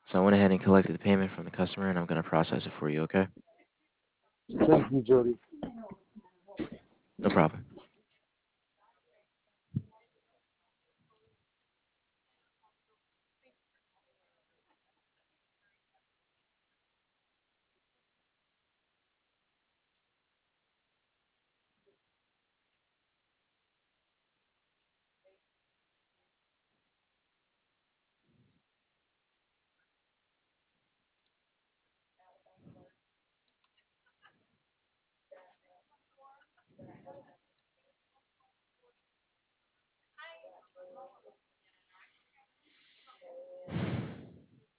So I went ahead and collected the payment from the customer, and I'm going to process it for you, okay? Thank you, Jody. No problem.